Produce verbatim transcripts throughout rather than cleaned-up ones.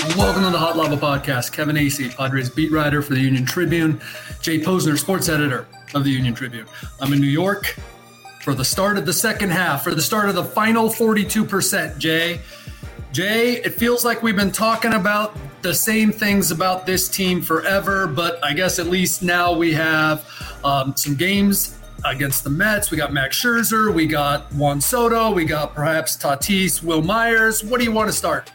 Welcome to the Hot Lava Podcast. Kevin Acee, Padres beat writer for the Union Tribune. Jay Posner, sports editor of the Union Tribune. I'm in New York for the start of the second half, for the start of the final forty-two percent, Jay. Jay, it feels like we've been talking about the same things about this team forever, but I guess at least now we have um, some games against the Mets. We got Max Scherzer, we got Juan Soto, we got perhaps Tatis, Will Myers. What do you want to start?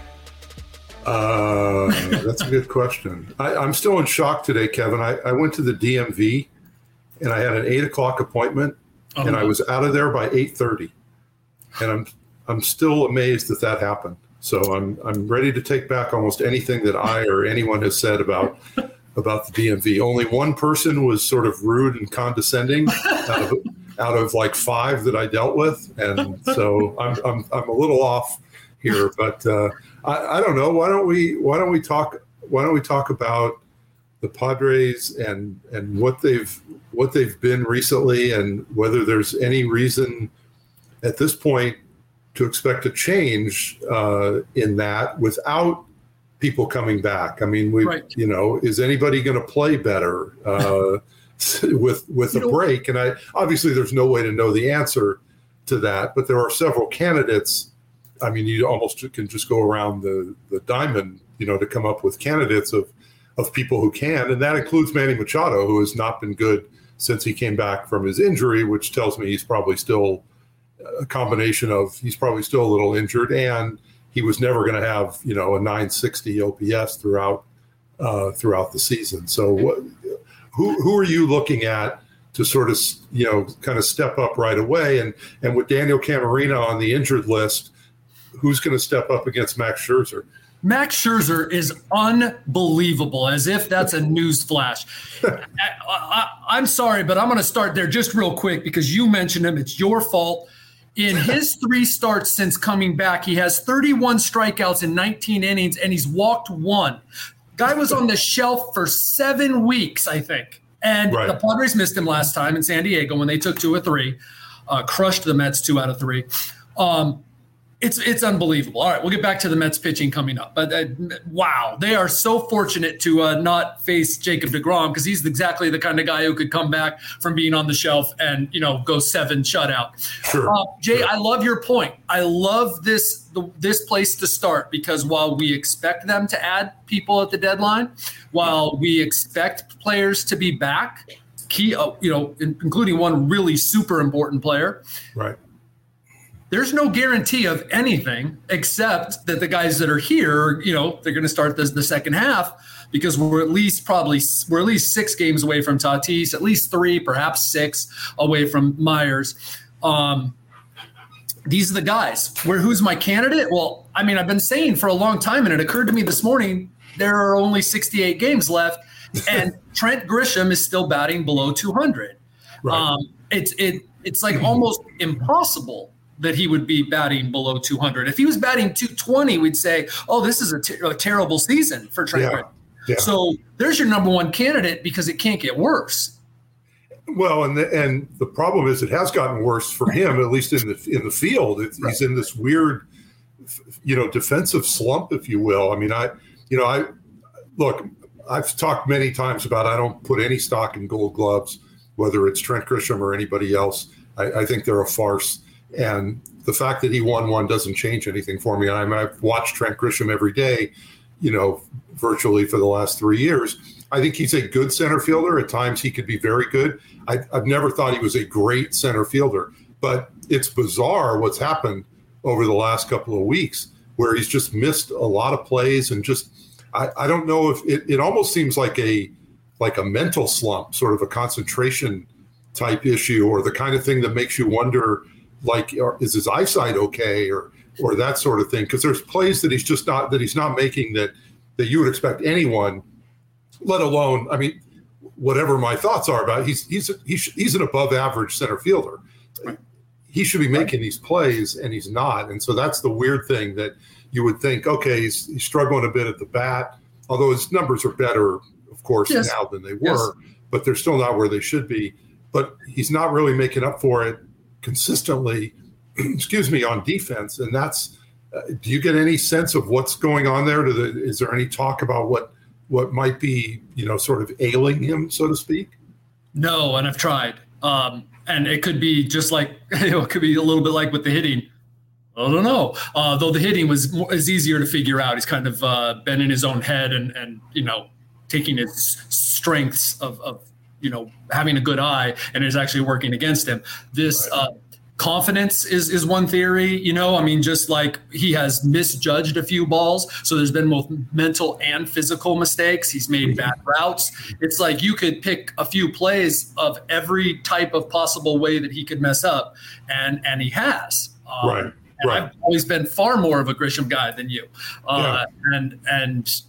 Uh, that's a good question. I, I'm still in shock today, Kevin. I, I went to the D M V and I had an eight o'clock appointment, oh, and I was out of there by eight thirty, and I'm I'm still amazed that that happened. So I'm I'm ready to take back almost anything that I or anyone has said about about the D M V. Only one person was sort of rude and condescending out of out of like five that I dealt with, and so I'm I'm I'm a little off here, but. Uh, I, I don't know. Why don't we? Why don't we talk? Why don't we talk about the Padres and and what they've what they've been recently, and whether there's any reason at this point to expect a change uh, in that without people coming back. I mean, we, right. you know, is anybody going to play better uh, with with a break? And I obviously there's no way to know the answer to that, but there are several candidates. I mean, you almost can just go around the, the diamond, you know, to come up with candidates of, of people who can. And that includes Manny Machado, who has not been good since he came back from his injury, which tells me he's probably still a combination of he's probably still a little injured, and he was never going to have, you know, a nine sixty O P S throughout uh, throughout the season. So what, who who are you looking at to sort of, you know, kind of step up right away? And, and with Daniel Camarena on the injured list, who's going to step up against Max Scherzer? Max Scherzer is unbelievable, as if that's a news flash. I, I, I'm sorry, but I'm going to start there just real quick because you mentioned him. It's your fault. In his three starts since coming back, he has thirty-one strikeouts in nineteen innings, and he's walked one. Guy was on the shelf for seven weeks, I think. And right. The Padres missed him last time in San Diego when they took two or three, uh, crushed the Mets two out of three. Um, It's it's unbelievable. All right, we'll get back to the Mets pitching coming up. But uh, wow, they are so fortunate to uh, not face Jacob deGrom because he's exactly the kind of guy who could come back from being on the shelf and, you know, go seven shutout. Sure. Uh, Jay, sure. I love your point. I love this the, this place to start because while we expect them to add people at the deadline, while we expect players to be back, key, uh, you know, in, including one really super important player. Right. There's no guarantee of anything except that the guys that are here, you know, they're going to start this, the second half because we're at least probably we're at least six games away from Tatis, at least three, perhaps six away from Myers. Um, these are the guys. Where who's my candidate? Well, I mean, I've been saying for a long time, and it occurred to me this morning there are only sixty-eight games left, and Trent Grisham is still batting below two hundred. Right. Um, it's it it's like almost impossible that he would be batting below two hundred. If he was batting two twenty, we'd say, oh, this is a, ter- a terrible season for Trent Grisham. Yeah. Yeah. So there's your number one candidate because it can't get worse. Well, and the, and the problem is it has gotten worse for him, at least in the in the field. It, right. He's in this weird, you know, defensive slump, if you will. I mean, I, you know, I look, I've talked many times about I don't put any stock in Gold Gloves, whether it's Trent Grisham or anybody else. I, I think they're a farce. And the fact that he won one doesn't change anything for me. I mean, I've watched Trent Grisham every day, you know, virtually for the last three years. I think he's a good center fielder. At times he could be very good. I, I've never thought he was a great center fielder. But it's bizarre what's happened over the last couple of weeks where he's just missed a lot of plays and just I, I don't know if it, it almost seems like a like a mental slump, sort of a concentration type issue or the kind of thing that makes you wonder, like, is his eyesight okay or or that sort of thing? Because there's plays that he's just not that he's not making that that you would expect anyone, let alone, I mean, whatever my thoughts are about it, he's he's he's he's an above average center fielder. Right. He should be making these plays and he's not. And so that's the weird thing that you would think, okay, he's, he's struggling a bit at the bat, although his numbers are better, of course, yes. now than they were, yes. but they're still not where they should be. But he's not really making up for it consistently, excuse me, on defense. And that's Uh, do you get any sense of what's going on there? To the, is there any talk about what what might be, you know, sort of ailing him, so to speak? No, and I've tried. Um, and it could be just like, you know, it could be a little bit like with the hitting. I don't know. Uh, though the hitting was more, is easier to figure out. He's kind of uh, been in his own head and, and you know, taking his strengths of, of, you know, having a good eye, and is actually working against him. This right. uh, confidence is is one theory, you know, I mean, just like he has misjudged a few balls. So there's been both mental and physical mistakes. He's made bad routes. It's like you could pick a few plays of every type of possible way that he could mess up. And, and he has. Um, right. And right. I've always been far more of a Grisham guy than you. Uh, yeah. And, and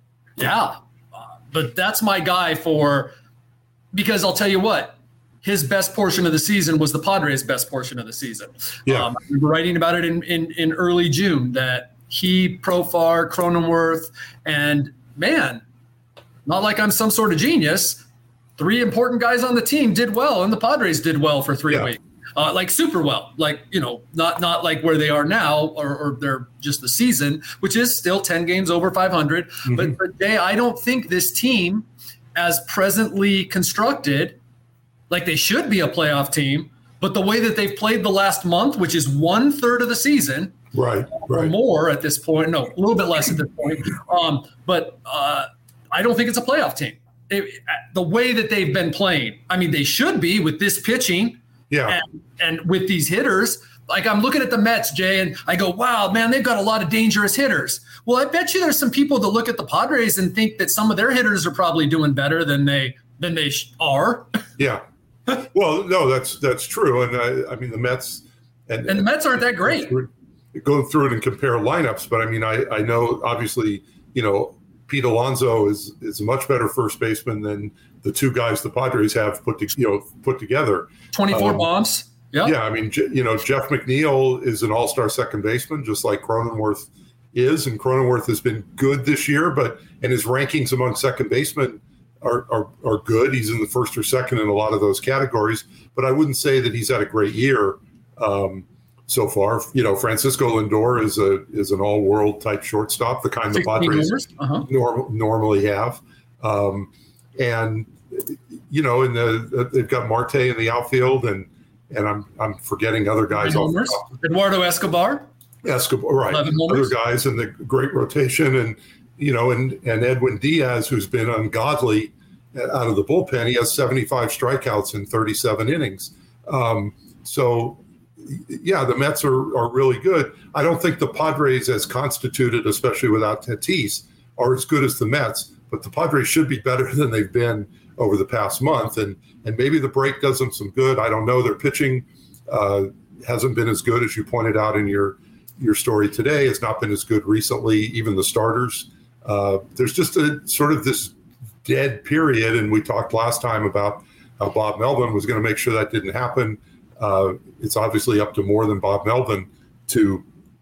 yeah, uh, but that's my guy for, because I'll tell you what, his best portion of the season was the Padres' best portion of the season. Yeah. Um, we were writing about it in, in, in early June that he, Profar, Cronenworth, and man, not like I'm some sort of genius, three important guys on the team did well, and the Padres did well for three yeah. weeks. Uh, like super well, like, you know, not not like where they are now, or, or they're just the season, which is still ten games over five hundred. Mm-hmm. But, but Jay, I don't think this team, as presently constructed, like they should be a playoff team, but the way that they've played the last month, which is one third of the season, right, or right. more at this point, no, a little bit less at this point. Um, but uh, I don't think it's a playoff team. It, the way that they've been playing, I mean, they should be with this pitching, yeah, and, and with these hitters. Like I'm looking at the Mets, Jay, and I go, wow, man, they've got a lot of dangerous hitters. Well, I bet you there's some people that look at the Padres and think that some of their hitters are probably doing better than they than they are. Yeah. Well, no, that's that's true, and I, I mean the Mets and, and the Mets aren't that great. Going through it and compare lineups, but I mean I, I know obviously you know Pete Alonso is is a much better first baseman than the two guys the Padres have put to, you know put together. twenty-four um, bombs. Yeah. Yeah, I mean you know Jeff McNeil is an all-star second baseman, just like Cronenworth is, and Cronenworth has been good this year, but and his rankings among second basemen Are, are are good. He's in the first or second in a lot of those categories, but I wouldn't say that he's had a great year um, so far. You know, Francisco Lindor is a is an all world type shortstop, the kind the Padres uh-huh. norm, normally have, um, and you know, in the they've got Marte in the outfield, and and I'm I'm forgetting other guys. Off the top. Eduardo Escobar. Escobar, right? Other guys in the great rotation, and. You know, and, and Edwin Diaz, who's been ungodly out of the bullpen, he has seventy-five strikeouts in thirty-seven innings. Um, so, yeah, the Mets are, are really good. I don't think the Padres, as constituted, especially without Tatis, are as good as the Mets, but the Padres should be better than they've been over the past month. And, and maybe the break does them some good. I don't know. Their pitching uh, hasn't been as good, as you pointed out in your, your story today. It's not been as good recently, even the starters. Uh, there's just a sort of this dead period, and we talked last time about how Bob Melvin was going to make sure that didn't happen. Uh, it's obviously up to more than Bob Melvin to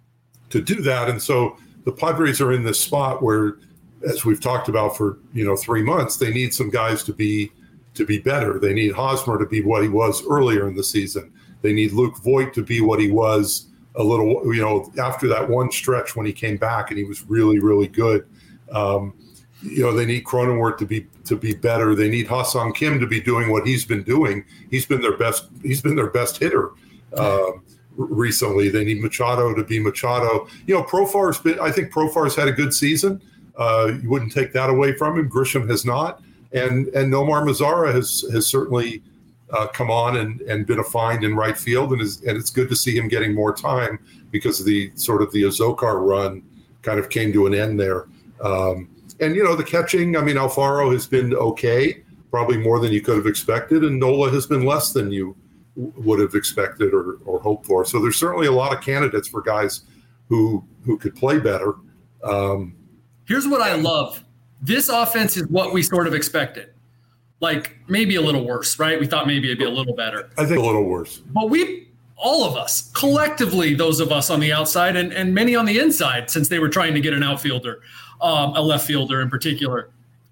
to do that, and so the Padres are in this spot where, as we've talked about for you know three months, they need some guys to be to be better. They need Hosmer to be what he was earlier in the season. They need Luke Voit to be what he was a little, you know, after that one stretch when he came back and he was really, really good. Um, you know, they need Cronenworth to be to be better. They need Ha-Seong Kim to be doing what he's been doing. He's been their best. He's been their best hitter uh, recently. They need Machado to be Machado. You know, Profar's been. I think Profar's had a good season. Uh, you wouldn't take that away from him. Grisham has not, and and Nomar Mazara has has certainly uh, come on and and been a find in right field, and is and it's good to see him getting more time because of the sort of the Azócar run kind of came to an end there. Um, and, you know, the catching, I mean, Alfaro has been okay, probably more than you could have expected, and Nola has been less than you w- would have expected or, or hoped for. So there's certainly a lot of candidates for guys who who could play better. Um, Here's what I love. This offense is what we sort of expected. Like, maybe a little worse, right? We thought maybe it'd be a little better. I think a little worse. But we, all of us, collectively, those of us on the outside and, and many on the inside, since they were trying to get an outfielder, Um, a left fielder in particular.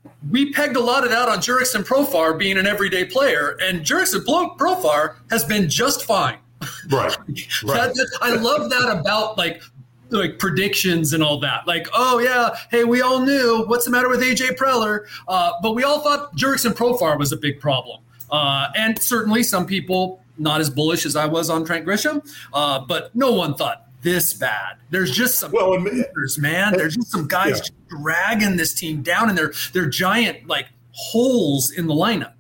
We pegged a lot of that on Jurickson Profar being an everyday player, and Jurickson Profar has been just fine. Right. right. that, that, I love that about like like predictions and all that. Like, oh yeah, hey, we all knew what's the matter with A J Preller, uh, but we all thought Jurickson Profar was a big problem, uh, and certainly some people not as bullish as I was on Trent Grisham, uh, but no one thought this bad. There's just some well, leaders, man. There's just some guys yeah. dragging this team down, and they're they're giant like holes in the lineup.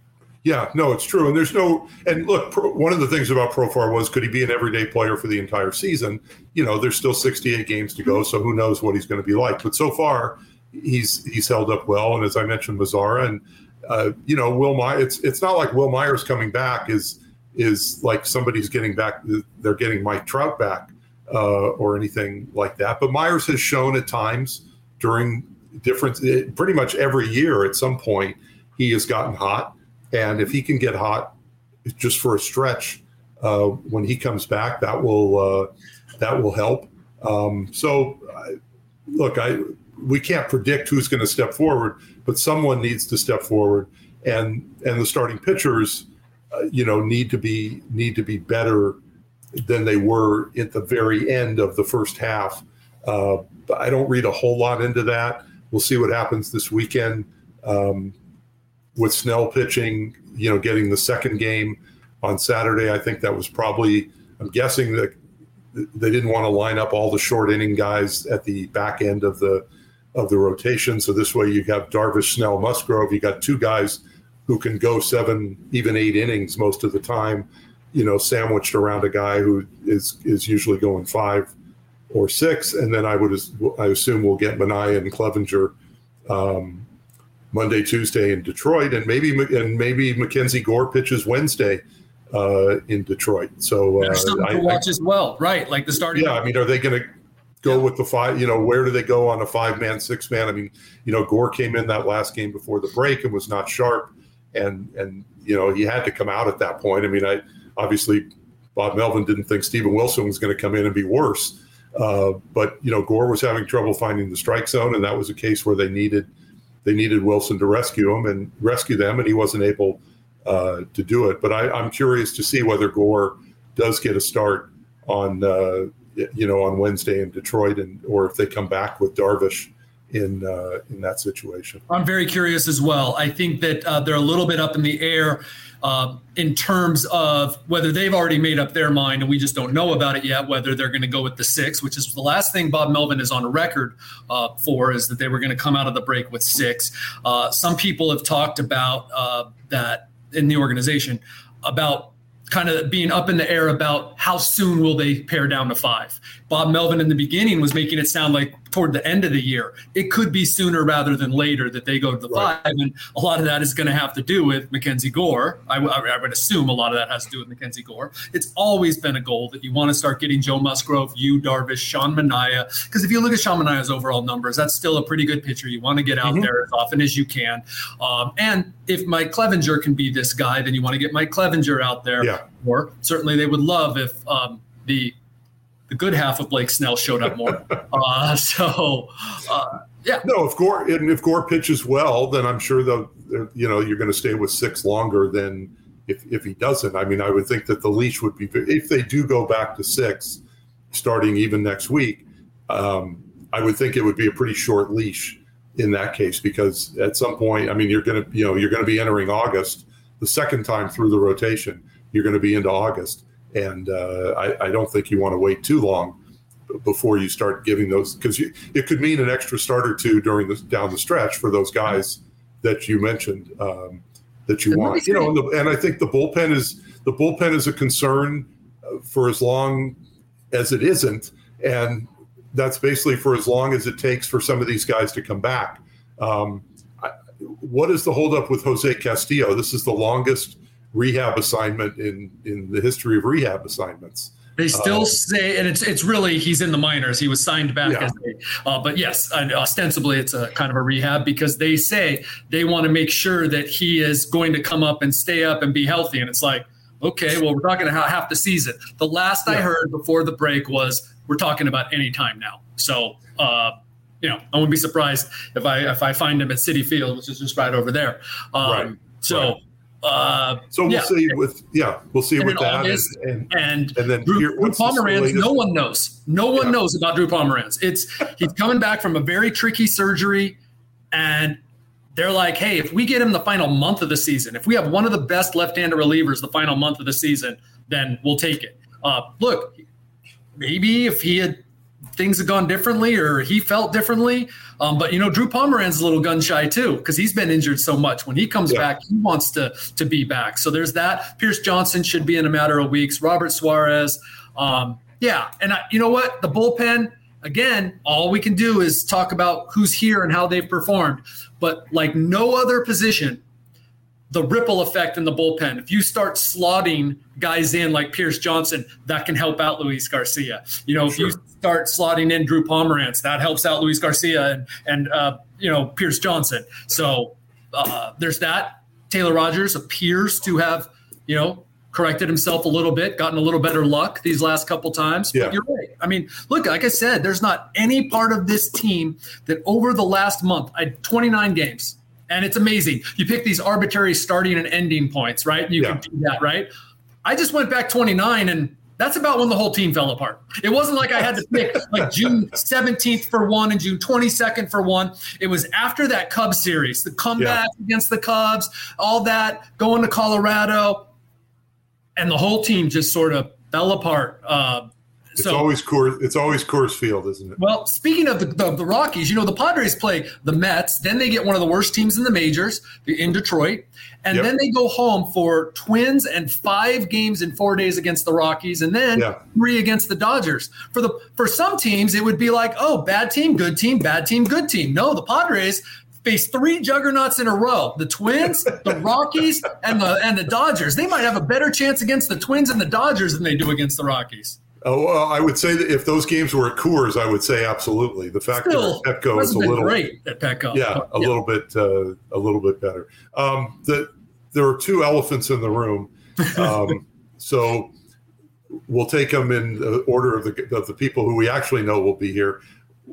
Yeah, no, it's true. And there's no, and look, pro, one of the things about Profar was, could he be an everyday player for the entire season? You know, there's still sixty-eight games to go, so who knows what he's going to be like. But so far, he's he's held up well. And as I mentioned, Mazara and, uh, you know, Will Myers, it's, it's not like Will Myers coming back is, is like somebody's getting back, they're getting Mike Trout back uh, or anything like that. But Myers has shown at times during different, pretty much every year at some point, he has gotten hot. And if he can get hot just for a stretch uh, when he comes back, that will uh, that will help. Um, so, uh, look, I we can't predict who's going to step forward, but someone needs to step forward, and and the starting pitchers, uh, you know, need to be need to be better than they were at the very end of the first half. Uh, but I don't read a whole lot into that. We'll see what happens this weekend. Um, With Snell pitching, you know, getting the second game on Saturday, I think that was probably, I'm guessing that they didn't want to line up all the short inning guys at the back end of the of the rotation. So this way you have Darvish, Snell, Musgrove. You got two guys who can go seven, even eight innings most of the time, you know, sandwiched around a guy who is is usually going five or six. And then I would I assume we'll get Manaea and Clevenger um, Monday, Tuesday in Detroit, and maybe and maybe Mackenzie Gore pitches Wednesday uh, in Detroit. So uh, there's something to I, watch I, as well, right? Like the starting. Yeah, I mean, are they going to go yeah. with the five? You know, where do they go on a five-man, six-man? I mean, you know, Gore came in that last game before the break and was not sharp, and and you know he had to come out at that point. I mean, I obviously Bob Melvin didn't think Steven Wilson was going to come in and be worse, uh, but you know Gore was having trouble finding the strike zone, and that was a case where they needed. They needed Wilson to rescue him and rescue them, and he wasn't able uh, to do it. But I, I'm curious to see whether Gore does get a start on, uh, you know, on Wednesday in Detroit, and or if they come back with Darvish in uh, in that situation. I'm very curious as well. I think that uh, they're a little bit up in the air uh, in terms of whether they've already made up their mind, and we just don't know about it yet, whether they're going to go with the six, which is the last thing Bob Melvin is on a record uh, for, is that they were going to come out of the break with six. Uh, some people have talked about uh, that in the organization, about kind of being up in the air about how soon will they pare down to five. Bob Melvin in the beginning was making it sound like toward the end of the year. It could be sooner rather than later that they go to the right. five, and a lot of that is going to have to do with Mackenzie Gore. I, w- I would assume a lot of that has to do with Mackenzie Gore. It's always been a goal that you want to start getting Joe Musgrove, you, Darvish, Sean Manaea, because if you look at Sean Manaea's overall numbers, that's still a pretty good pitcher. You want to get out mm-hmm. there as often as you can. Um, and if Mike Clevenger can be this guy, then you want to get Mike Clevenger out there. Yeah. Or certainly they would love if um, the the good half of Blake Snell showed up more. uh, so, uh, yeah. No, if Gore and if Gore pitches well, then I'm sure they'll, you know, you're going to stay with six longer than if if he doesn't. I mean, I would think that the leash would be, if they do go back to six, starting even next week, um, I would think it would be a pretty short leash in that case, because at some point, I mean, you're going to, you know, you're going to be entering August the second time through the rotation. You're going to be into August. And uh, I, I don't think you want to wait too long before you start giving those, because it could mean an extra start or two during the down the stretch for those guys that you mentioned um, that you want. You know, and, the, and I think the bullpen is the bullpen is a concern for as long as it isn't, and that's basically for as long as it takes for some of these guys to come back. Um, I, what is the holdup with Jose Castillo? This is the longest rehab assignment in, in the history of rehab assignments. They still uh, say, and it's it's really, he's in the minors. He was signed back yeah. as a, uh, but yes, and ostensibly it's a kind of a rehab, because they say they want to make sure that he is going to come up and stay up and be healthy. And it's like, okay, well, we're talking about half the season. The last yeah. I heard before the break was we're talking about any time now. So, uh, you know, I wouldn't be surprised if I if I find him at Citi Field, which is just right over there. Um, right. So. Right. Uh, so we'll yeah. see with yeah, we'll see and with that, August, and, and and and then Drew, here, Drew Pomeranz. No one knows. No one yeah. knows about Drew Pomeranz. It's he's coming back from a very tricky surgery, and they're like, hey, if we get him the final month of the season, if we have one of the best left-handed relievers the final month of the season, then we'll take it. Uh, look, maybe if he had things had gone differently or he felt differently. Um, but, you know, Drew Pomeranz is a little gun shy, too, because he's been injured so much. When he comes yeah. back, he wants to to be back. So there's that. Pierce Johnson should be in a matter of weeks. Robert Suarez. Um, yeah. And I, you know what? The bullpen, again, all we can do is talk about who's here and how they've performed. But like no other position, the ripple effect in the bullpen. If you start slotting guys in like Pierce Johnson, that can help out Luis Garcia. You know, sure. if you start slotting in Drew Pomeranz, that helps out Luis Garcia and, and uh, you know, Pierce Johnson. So uh, there's that. Taylor Rogers appears to have, you know, corrected himself a little bit, gotten a little better luck these last couple times. Yeah. But you're right. I mean, look, like I said, there's not any part of this team that over the last month, I had twenty-nine games. And it's amazing. You pick these arbitrary starting and ending points, right? You yeah. can do that, right? I just went back twenty-nine, and that's about when the whole team fell apart. It wasn't like I had to pick like June seventeenth for one and June twenty-second for one. It was after that Cubs series, the comeback yeah. against the Cubs, all that, going to Colorado, and the whole team just sort of fell apart. Uh, It's so, always Coors. It's always Coors Field, isn't it? Well, speaking of the, the the Rockies, you know the Padres play the Mets, then they get one of the worst teams in the majors in Detroit, and yep. then they go home for Twins and five games in four days against the Rockies, and then yeah. three against the Dodgers. For the for some teams, it would be like, oh, bad team, good team, bad team, good team. No, the Padres face three juggernauts in a row: the Twins, the Rockies, and the and the Dodgers. They might have a better chance against the Twins and the Dodgers than they do against the Rockies. Oh, well, I would say that if those games were at Coors, I would say absolutely. The fact Still, that Petco is a little great at Petco. Yeah, a yeah. little bit, uh, a little bit better. Um, the, there are two elephants in the room, um, so we'll take them in the order of the of the people who we actually know will be here.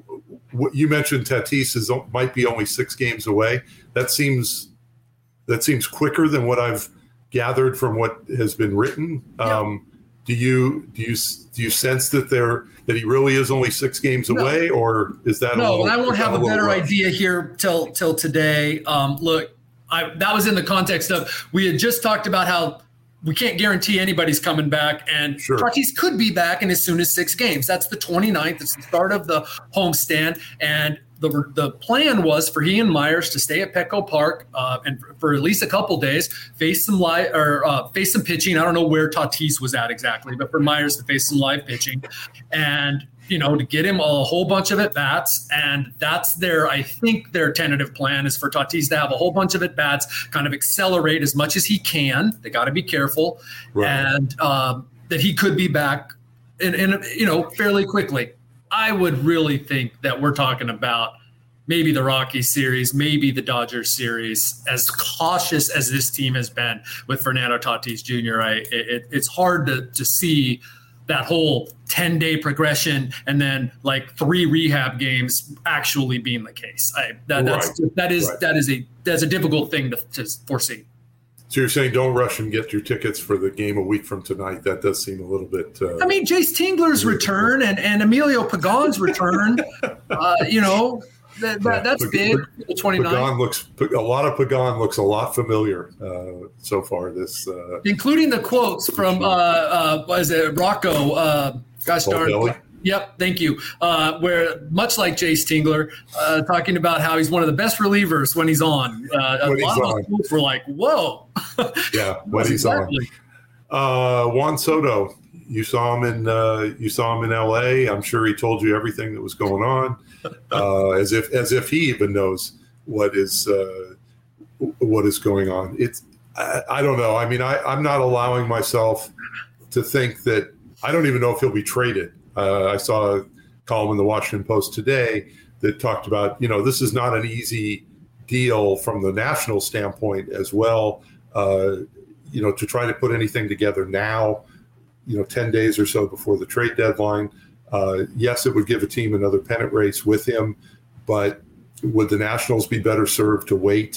You mentioned Tatis is might be only six games away. That seems that seems quicker than what I've gathered from what has been written. Yeah. Um, Do you do you do you sense that there that he really is only six games no. away, or is that no? A little, I won't have a, a better rush? idea here till till today. Um, look, I, that was in the context of we had just talked about how we can't guarantee anybody's coming back, and sure. Tatis could be back in as soon as six games. That's the twenty-ninth. It's the start of the homestand, and the the plan was for he and Myers to stay at Petco Park uh, and for, for at least a couple days, face some live or uh, face some pitching. I don't know where Tatis was at exactly, but for Myers to face some live pitching, and you know to get him a whole bunch of at bats. And that's their, I think their tentative plan is for Tatis to have a whole bunch of at bats, kind of accelerate as much as he can. They got to be careful, right. and um, that he could be back in, in you know fairly quickly. I would really think that we're talking about maybe the Rockies series, maybe the Dodgers series. As cautious as this team has been with Fernando Tatis Junior, I, it, it's hard to, to see that whole ten-day progression and then like three rehab games actually being the case. I, that, that's, right. that is right. that is a that's a difficult thing to, to foresee. So you're saying don't rush and get your tickets for the game a week from tonight. That does seem a little bit. Uh, I mean, Jace Tingler's return and, and Emilio Pagan's return, uh, you know, that, that, that's yeah, big. The twenty-ninth. Pagan looks, a lot of Pagan looks a lot familiar uh, so far. This, uh, including the quotes from, uh, uh, what is it, Rocco? Uh, gosh darn it. Yep, thank you. Uh, where much like Jace Tingler, uh, talking about how he's one of the best relievers when he's on. Uh, a when lot he's of us were like, "Whoa!" Yeah, when he's exactly. on. Uh, Juan Soto, you saw him in uh, you saw him in L A. I'm sure he told you everything that was going on, uh, as if as if he even knows what is uh, what is going on. It's I, I don't know. I mean, I, I'm not allowing myself to think that. I don't even know if he'll be traded. Uh, I saw a column in the Washington Post today that talked about, you know, this is not an easy deal from the national standpoint as well. Uh, you know, to try to put anything together now, you know, ten days or so before the trade deadline. Uh, yes, it would give a team another pennant race with him, but would the Nationals be better served to wait?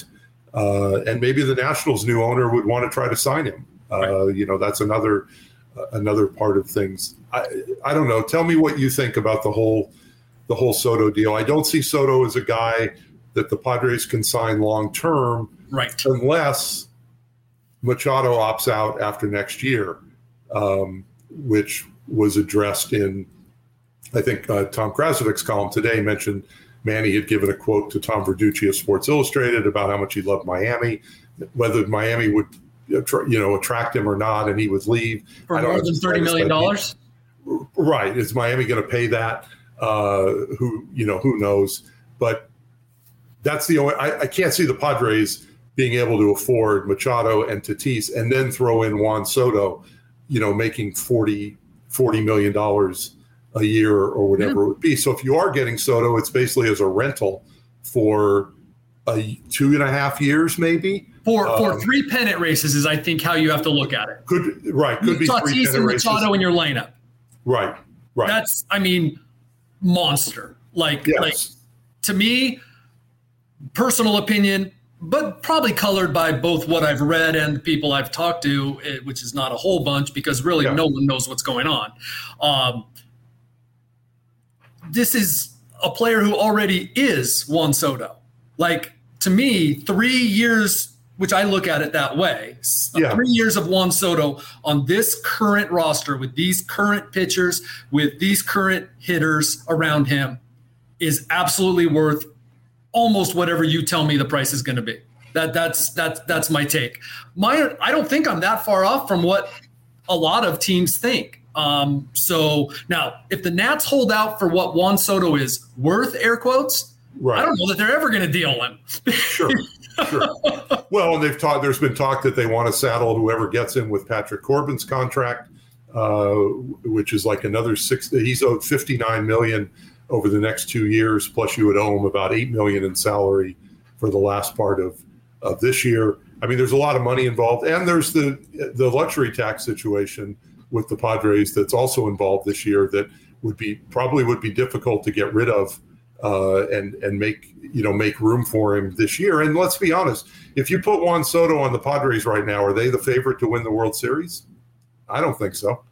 Uh, and maybe the Nationals' new owner would want to try to sign him. Uh, right. You know, that's another uh, another part of things. I, I don't know. Tell me what you think about the whole the whole Soto deal. I don't see Soto as a guy that the Padres can sign long term, right? Unless Machado opts out after next year, um, which was addressed in, I think, uh, Tom Krasovic's column today mentioned Manny had given a quote to Tom Verducci of Sports Illustrated about how much he loved Miami, whether Miami would, you know, attract him or not, and he would leave. For more than thirty million dollars? Right. Is Miami going to pay that? Uh, who, you know, who knows? But that's the only, I, I can't see the Padres being able to afford Machado and Tatis and then throw in Juan Soto, you know, making forty million dollars a year or whatever yeah. it would be. So if you are getting Soto, it's basically as a rental for a two and a half years, maybe. For um, for three pennant races is, I think, how you have to look at it. Could right, could be Tatis three and Machado races. in your lineup. Right, right. That's, I mean, monster. Like, yes. like to me, personal opinion, but probably colored by both what I've read and the people I've talked to, which is not a whole bunch because really yeah. no one knows what's going on. Um, this is a player who already is Juan Soto. Like, to me, three years, which I look at it that way, yeah. three years of Juan Soto on this current roster with these current pitchers, with these current hitters around him is absolutely worth almost whatever you tell me the price is going to be. That that's that's that's my take. My I don't think I'm that far off from what a lot of teams think. Um, so now, if the Nats hold out for what Juan Soto is worth, air quotes, right. I don't know that they're ever going to deal him. Sure, sure. Well, and they've talked. There's been talk that they want to saddle whoever gets him with Patrick Corbin's contract, uh, which is like another six. He's owed fifty-nine million dollars over the next two years. Plus, you would owe him about eight million dollars in salary for the last part of of this year. I mean, there's a lot of money involved, and there's the the luxury tax situation with the Padres that's also involved this year that would be probably would be difficult to get rid of uh, and and make you know make room for him this year. And let's be honest, if you put Juan Soto on the Padres right now, are they the favorite to win the World Series? I don't think so.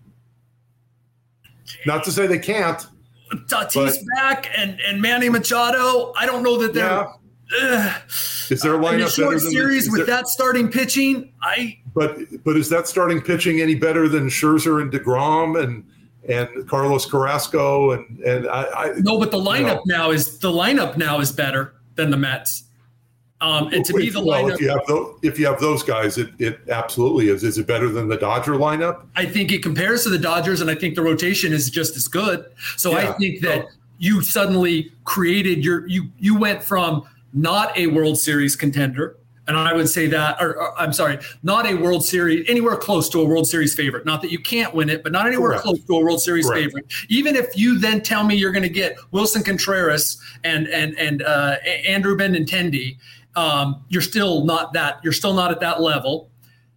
Not to say they can't. Tatis but, back and, and Manny Machado. I don't know that they're. Yeah. Uh, is their lineup in a short better than series the, with there, that starting pitching? I but but is that starting pitching any better than Scherzer and DeGrom and and Carlos Carrasco and and I, I no, but the lineup you know. now is the lineup now is better than the Mets. Um, and to well, me, the well, lineup. If you have those, if you have those guys, it it absolutely is. Is it better than the Dodger lineup? I think it compares to the Dodgers, and I think the rotation is just as good. So yeah. I think that oh. you suddenly created your you you went from not a World Series contender, and I would say that, or, or I'm sorry, not a World Series, anywhere close to a World Series favorite. Not that you can't win it, but not anywhere Correct. close to a World Series Correct. favorite. Even if you then tell me you're going to get Wilson Contreras and and and uh, Andrew Benintendi, um, you're still not that. You're still not at that level.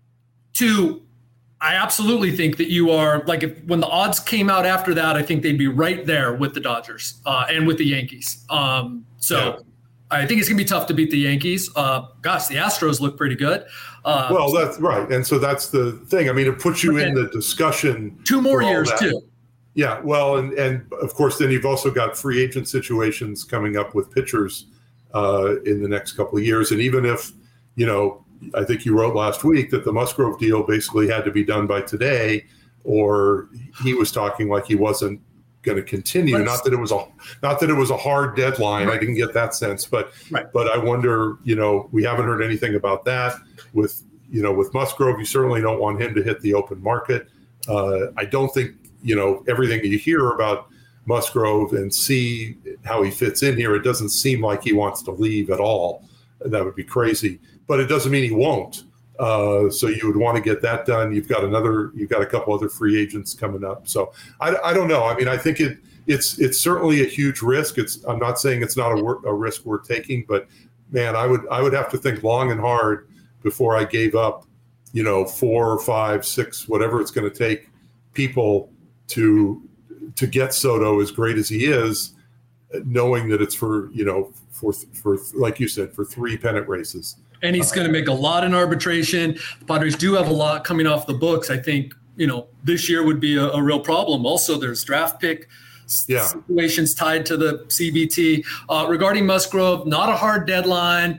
Two, I absolutely think that you are like if when the odds came out after that, I think they'd be right there with the Dodgers uh, and with the Yankees. Um, so. Yeah. I think it's going to be tough to beat the Yankees. Uh, gosh, the Astros look pretty good. Uh, well, that's right. And so that's the thing. I mean, it puts you in the discussion. Two more years, too. Yeah. Well, and, and of course, then you've also got free agent situations coming up with pitchers uh, in the next couple of years. And even if, you know, I think you wrote last week that the Musgrove deal basically had to be done by today, or he was talking like he wasn't going to continue. Let's, not that it was a not that it was a hard deadline. Right. I didn't get that sense, but right. but I wonder. You know, we haven't heard anything about that with you know with Musgrove. You certainly don't want him to hit the open market. Uh, I don't think you know everything you hear about Musgrove and see how he fits in here. It doesn't seem like he wants to leave at all. That would be crazy. But it doesn't mean he won't. Uh, so you would want to get that done. You've got another, you've got a couple other free agents coming up. So I, I don't know. I mean, I think it, it's, it's certainly a huge risk. It's, I'm not saying it's not a, a risk we're taking, but man, I would, I would have to think long and hard before I gave up, you know, four or five, six, whatever it's going to take people to, to get Soto as great as he is, knowing that it's for, you know, for, for, like you said, for three pennant races. And he's uh, going to make a lot in arbitration. The Padres do have a lot coming off the books. I think, you know, this year would be a, a real problem. Also, there's draft pick yeah. situations tied to the C B T. Uh, regarding Musgrove, not a hard deadline.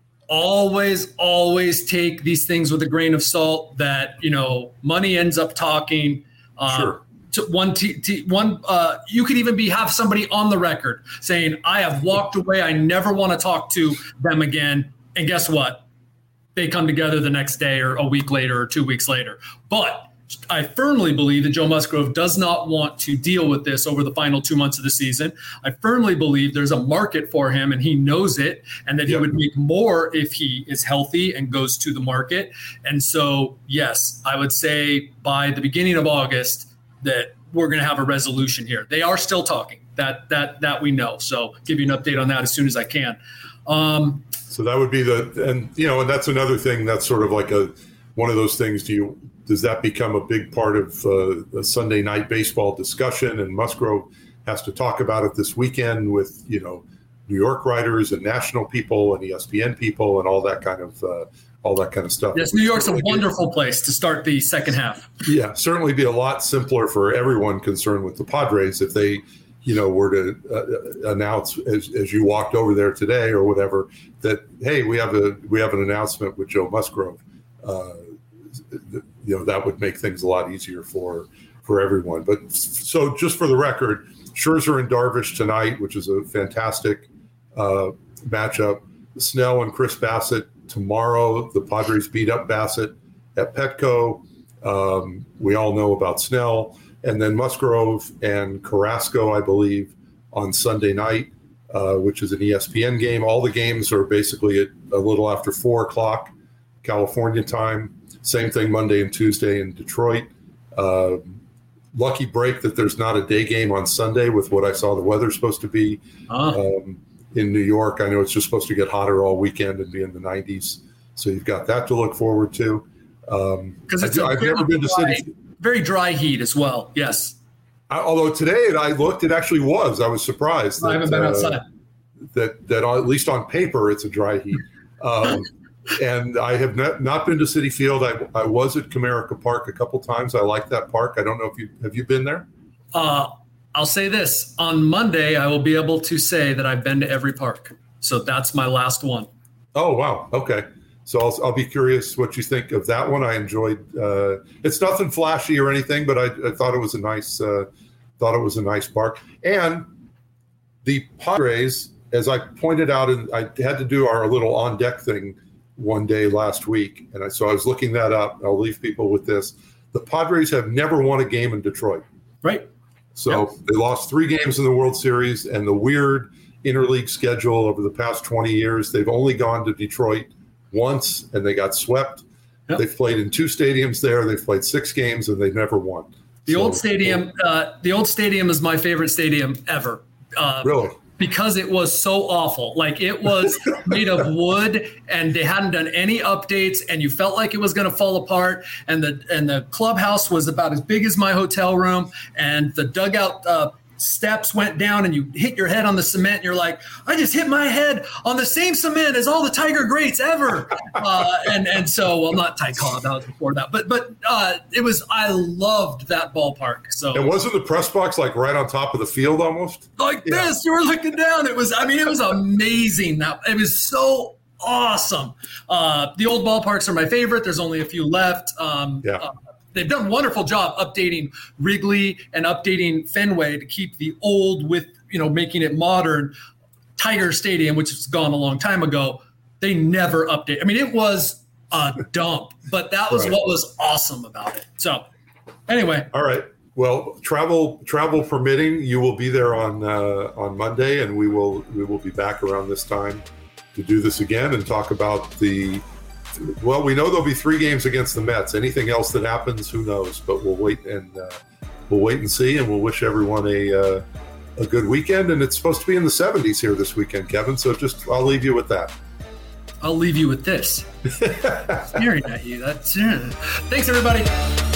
Always, always take these things with a grain of salt that, you know, money ends up talking. Uh, sure. To one, t- t- one, uh, you could even be have somebody on the record saying, I have walked away. I never want to talk to them again. And guess what? They come together the next day or a week later or two weeks later. But I firmly believe that Joe Musgrove does not want to deal with this over the final two months of the season. I firmly believe there's a market for him and he knows it, and that he yep. would make more if he is healthy and goes to the market. And so, yes, I would say by the beginning of August that we're going to have a resolution here. They are still talking. That that that we know. So give you an update on that as soon as I can. Um, so that would be the, and you know, and that's another thing that's sort of like a one of those things. Do you does that become a big part of uh, the Sunday night baseball discussion? And Musgrove has to talk about it this weekend with, you know, New York writers and national people and E S P N people and all that kind of uh, all that kind of stuff. Yes, New York's a wonderful place to start the second half. Yeah, certainly be a lot simpler for everyone concerned with the Padres if they, you know, were to uh, announce as, as you walked over there today or whatever that, hey, we have a we have an announcement with Joe Musgrove. Uh, you know, that would make things a lot easier for for everyone. But so just for the record, Scherzer and Darvish tonight, which is a fantastic uh, matchup. Snell and Chris Bassett tomorrow. The Padres beat up Bassett at Petco. Um, we all know about Snell. And then Musgrove and Carrasco, I believe, on Sunday night, uh, which is an E S P N game. All the games are basically at a little after four o'clock California time. Same thing Monday and Tuesday in Detroit. Uh, lucky break that there's not a day game on Sunday with what I saw the weather's supposed to be uh. um, in New York. I know it's just supposed to get hotter all weekend and be in the nineties. So you've got that to look forward to. Um, because it's I, I've never been to dry, City. Very dry heat as well. Yes. I, although today I looked, it actually was. I was surprised. That, I haven't been uh, outside. That, that at least on paper, it's a dry heat. Um, and I have not, not been to Citi Field. I, I was at Comerica Park a couple times. I like that park. I don't know if you have you been there? Uh, I'll say this. On Monday, I will be able to say that I've been to every park. So that's my last one. Oh, wow. Okay. So I'll, I'll be curious what you think of that one. I enjoyed. Uh, it's nothing flashy or anything, but I, I thought it was a nice. Uh, thought it was a nice park. And the Padres, as I pointed out, and I had to do our little on deck thing one day last week, and I, so I was looking that up. I'll leave people with this: the Padres have never won a game in Detroit. Right. So yep. They lost three games in the World Series, and the weird interleague schedule over the past twenty years, they've only gone to Detroit once, and they got swept. Yep. They've played in two stadiums there. They've played six games, and they've never won. The so, old stadium, uh, the old stadium is my favorite stadium ever. Uh, really? Because it was so awful. Like, it was made of wood, and they hadn't done any updates, and you felt like it was going to fall apart. And the and the clubhouse was about as big as my hotel room, and the dugout uh, steps went down, and you hit your head on the cement. And you're like, I just hit my head on the same cement as all the Tiger greats ever. Uh, and and so, well, not Ty Cobb, that was before that, but but uh, it was. I loved that ballpark. So it wasn't the press box like right on top of the field, almost like yeah. this. You were looking down. It was. I mean, it was amazing. That it was so awesome. Uh, the old ballparks are my favorite. There's only a few left. Um, yeah. Uh, They've done a wonderful job updating Wrigley and updating Fenway to keep the old with, you know, making it modern. Tiger Stadium, which has gone a long time ago, they never update. I mean, it was a dump, but that was right. What was awesome about it. So anyway. All right. Well, travel travel permitting, you will be there on uh, on Monday, and we will we will be back around this time to do this again and talk about the Well, we know there'll be three games against the Mets. Anything else that happens, who knows? But we'll wait and uh, we'll wait and see, and we'll wish everyone a uh, a good weekend. And it's supposed to be in the seventies here this weekend, Kevin. So just I'll leave you with that. I'll leave you with this. Staring at you. That's uh. Thanks, everybody.